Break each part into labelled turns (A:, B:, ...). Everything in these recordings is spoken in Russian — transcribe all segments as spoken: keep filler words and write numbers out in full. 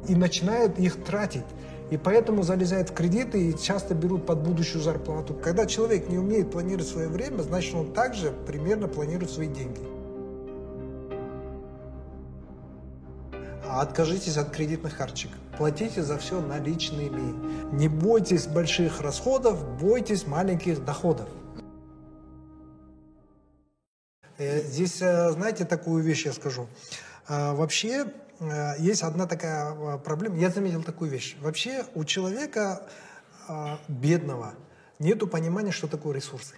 A: и начинают их тратить. И поэтому залезают в кредиты и часто берут под будущую зарплату. Когда человек не умеет планировать свое время, значит, он также примерно планирует свои деньги. Откажитесь от кредитных карточек. Платите за все наличными. Не бойтесь больших расходов, бойтесь маленьких доходов. Здесь, знаете, такую вещь я скажу. Вообще, есть одна такая проблема. Я заметил такую вещь. Вообще, у человека бедного нету понимания, что такое ресурсы.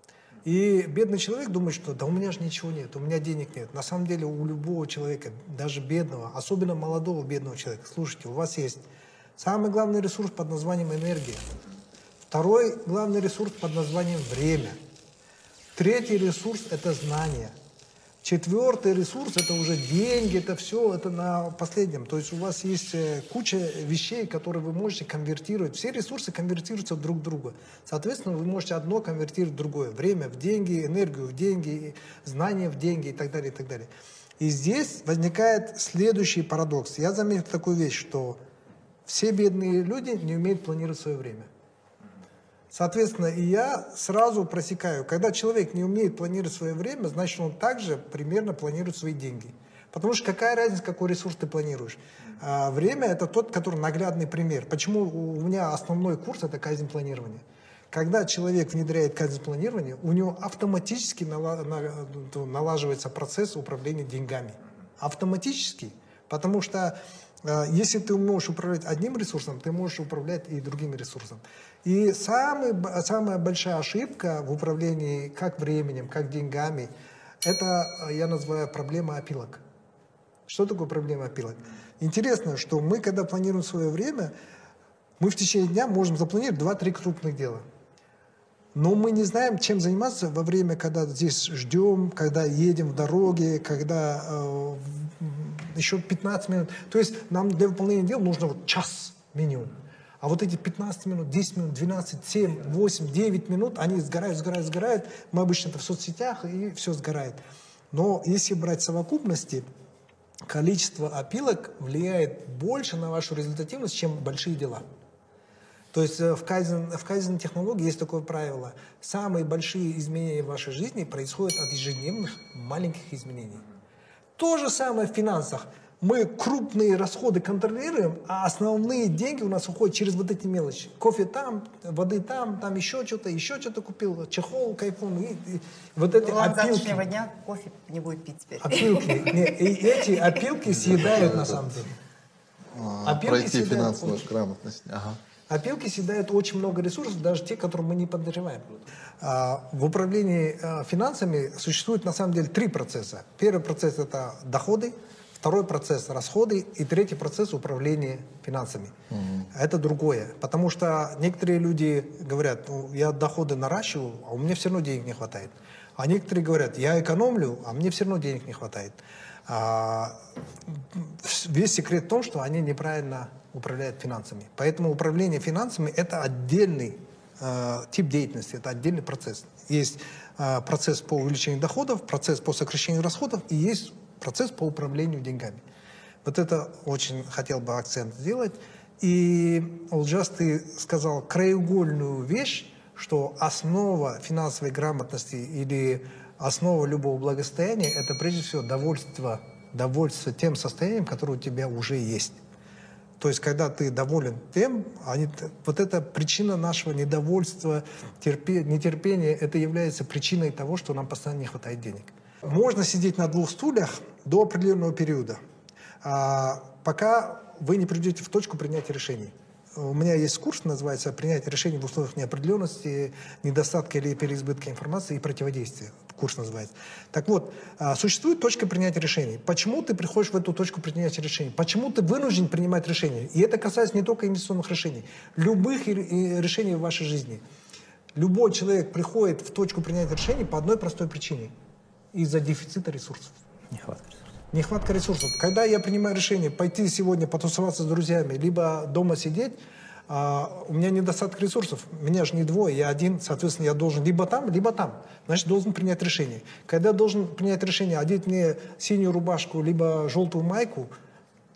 A: И бедный человек думает, что да у меня же ничего нет, у меня денег нет. На самом деле у любого человека, даже бедного, особенно молодого бедного человека, слушайте, у вас есть самый главный ресурс под названием энергия. Второй главный ресурс под названием время. Третий ресурс – это знания. Четвертый ресурс – это уже деньги, это все, это на последнем. То есть у вас есть куча вещей, которые вы можете конвертировать. Все ресурсы конвертируются друг в друга. Соответственно, вы можете одно конвертировать в другое. Время в деньги, энергию в деньги, знания в деньги и так далее, и так далее. И здесь возникает следующий парадокс. Я заметил такую вещь, что все бедные люди не умеют планировать свое время. Соответственно, и я сразу просекаю, когда человек не умеет планировать свое время, значит, он также примерно планирует свои деньги. Потому что какая разница, какой ресурс ты планируешь? А время – это тот, который наглядный пример. Почему у меня основной курс – это кайдзен планирования. Когда человек внедряет кайдзен планирование, у него автоматически налаживается процесс управления деньгами. Автоматически. Потому что если ты можешь управлять одним ресурсом, ты можешь управлять и другим ресурсом. И самый, самая большая ошибка в управлении как временем, как деньгами, это я называю проблема опилок. Что такое проблема опилок? Интересно, что мы, когда планируем свое время, мы в течение дня можем запланировать два-три крупных дела. Но мы не знаем, чем заниматься во время, когда здесь ждем, когда едем в дороге, когда э, еще пятнадцать минут. То есть нам для выполнения дел нужно вот час минимум. А вот эти пятнадцать минут, десять минут, двенадцать, семь, восемь, девять минут, они сгорают, сгорают, сгорают. Мы обычно это в соцсетях, и все сгорает. Но если брать совокупности, количество опилок влияет больше на вашу результативность, чем большие дела. То есть в кайдзен, в кайдзен технологии есть такое правило. Самые большие изменения в вашей жизни происходят от ежедневных маленьких изменений. То же самое в финансах. Мы крупные расходы контролируем, а основные деньги у нас уходят через вот эти мелочи. Кофе там, воды там, там еще что-то, еще что-то купил, чехол, кайфон. И, и вот эти
B: ну,
A: опилки.
B: С завтрашнего дня кофе не будет пить теперь.
A: Опилки. Не, и эти опилки съедают на самом деле.
C: Опилки Пройти финансовую грамотность. Ага.
A: Опилки съедают очень много ресурсов, даже те, которые мы не подозреваем. В управлении финансами существует на самом деле три процесса. Первый процесс – это доходы, второй процесс – расходы, и третий процесс – управления финансами. Угу. Это другое, потому что некоторые люди говорят, ну, я доходы наращиваю, а у меня все равно денег не хватает. А некоторые говорят, я экономлю, а мне все равно денег не хватает. А, весь секрет в том, что они неправильно управляют финансами. Поэтому управление финансами – это отдельный э, тип деятельности, это отдельный процесс. Есть э, процесс по увеличению доходов, процесс по сокращению расходов и есть процесс по управлению деньгами. Вот это очень хотел бы акцент сделать. И, Олжас, ты сказал краеугольную вещь, что основа финансовой грамотности или основа любого благосостояния – это прежде всего довольство, довольство тем состоянием, которое у тебя уже есть. То есть, когда ты доволен тем, они, вот эта причина нашего недовольства, терпе, нетерпения, это является причиной того, что нам постоянно не хватает денег. Можно сидеть на двух стульях до определенного периода, а, пока вы не придете в точку принятия решений. У меня есть курс, называется «Принятие решений в условиях неопределенности, недостатка или переизбытка информации и противодействия». Курс называется. Так вот, существует точка принятия решений. Почему ты приходишь в эту точку принятия решений? Почему ты вынужден принимать решения? И это касается не только инвестиционных решений, любых решений в вашей жизни. Любой человек приходит в точку принятия решений по одной простой причине. Из-за дефицита ресурсов.
D: Нехватка ресурсов.
A: Нехватка ресурсов. Когда я принимаю решение пойти сегодня потусоваться с друзьями, либо дома сидеть, а, у меня недостаток ресурсов. Меня же не двое, я один, соответственно, я должен либо там, либо там. Значит, должен принять решение. Когда я должен принять решение, одеть мне синюю рубашку, либо желтую майку,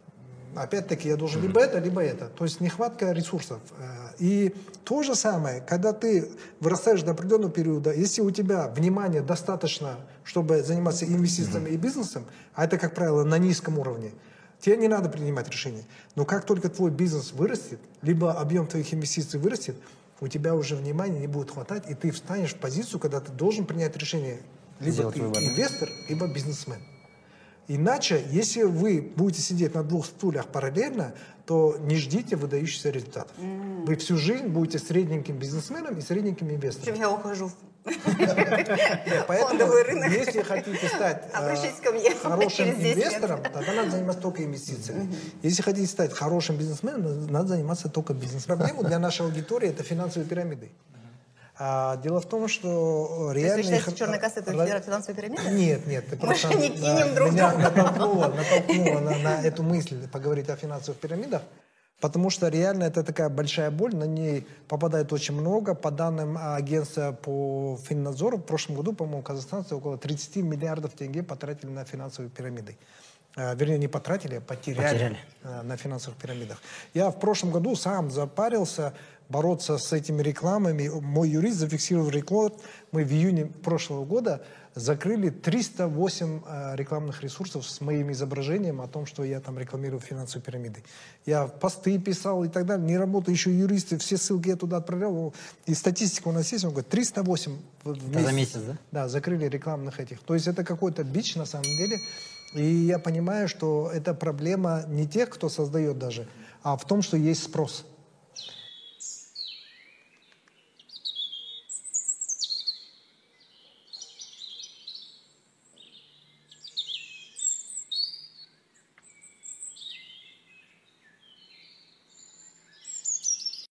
A: опять-таки, я должен либо это, либо это. То есть нехватка ресурсов. И то же самое, когда ты вырастаешь до определенного периода, если у тебя внимания достаточно, чтобы заниматься инвестициями и бизнесом, а это, как правило, на низком уровне, тебе не надо принимать решения. Но как только твой бизнес вырастет, либо объем твоих инвестиций вырастет, у тебя уже внимания не будет хватать, и ты встанешь в позицию, когда ты должен принять решение. Либо
D: Сделать
A: ты
D: выбор.
A: инвестор, либо бизнесмен. Иначе, если вы будете сидеть на двух стульях параллельно, то не ждите выдающихся результатов. Mm. Вы всю жизнь будете средненьким бизнесменом и средненьким инвестором.
B: Причем я ухожу в
A: Поэтому,
B: фондовый рынок.
A: если хотите стать
B: Обращайтесь ко мне
A: хорошим
B: через десять лет.
A: инвестором, тогда надо заниматься только инвестициями. Mm-hmm. Если хотите стать хорошим бизнесменом, надо заниматься только бизнесом. Проблема для нашей аудитории – это финансовые пирамиды. А, дело в том, что реально...
B: То есть вы считаете, черная касса – это финансовая пирамида?
A: Нет, нет. Ты
B: Мы
A: просто
B: же не кинем друг
A: меня
B: друга.
A: натолкнула, натолкнула на, на эту мысль поговорить о финансовых пирамидах, потому что реально это такая большая боль, на ней попадает очень много. По данным агентства по Финнадзору, в прошлом году, по-моему, казахстанцы около тридцать миллиардов тенге потратили на финансовые пирамиды. Вернее, не потратили, а потеряли,
D: Потеряли.
A: на финансовых пирамидах. Я в прошлом году сам запарился бороться с этими рекламами. Мой юрист зафиксировал рекорд. Мы в июне прошлого года закрыли триста восемь э, рекламных ресурсов с моим изображением о том, что я там рекламирую финансовые пирамиды. Я посты писал и так далее. Не работаю еще юристы, все ссылки я туда отправлял. И статистика у нас есть, он говорит, триста восемь в месяц.
D: Это за месяц, да?
A: Да, закрыли рекламных этих. То есть это какой-то бич на самом деле. И я понимаю, что это проблема не тех, кто создает даже, а в том, что есть спрос.